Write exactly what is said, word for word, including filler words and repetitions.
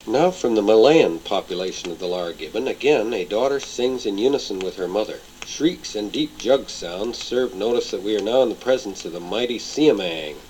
Now from the Malayan population of the Lar gibbon, again a daughter sings in unison with her mother. Shrieks and deep jug sounds serve notice that we are now in the presence of the mighty Siamang.